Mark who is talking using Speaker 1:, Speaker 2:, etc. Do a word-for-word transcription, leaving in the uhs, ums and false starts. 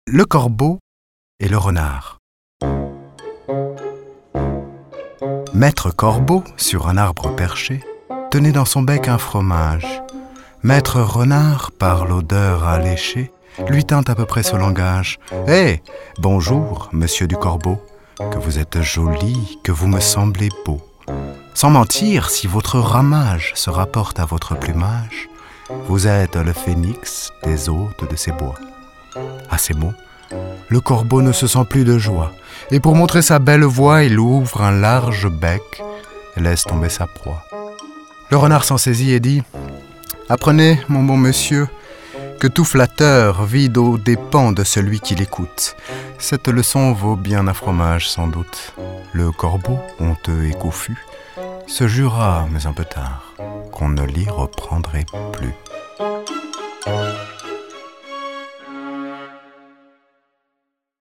Speaker 1: Le corbeau et le renard. Maître Corbeau, sur un arbre perché, tenait dans son bec un fromage. Maître Renard, par l'odeur alléchée, lui tint à peu près ce langage. « Eh, bonjour, monsieur du Corbeau, que vous êtes joli, que vous me semblez beau. Sans mentir, si votre ramage se rapporte à votre plumage, vous êtes le phénix des hôtes de ces bois. » À ces mots, le corbeau ne se sent plus de joie, et pour montrer sa belle voix, il ouvre un large bec et laisse tomber sa proie. Le renard s'en saisit et dit « Apprenez, mon bon monsieur, que tout flatteur vide aux dépens de celui qui l'écoute. Cette leçon vaut bien un fromage, sans doute. » Le corbeau, honteux et confus, se jura, mais un peu tard, qu'on ne l'y reprendrait plus.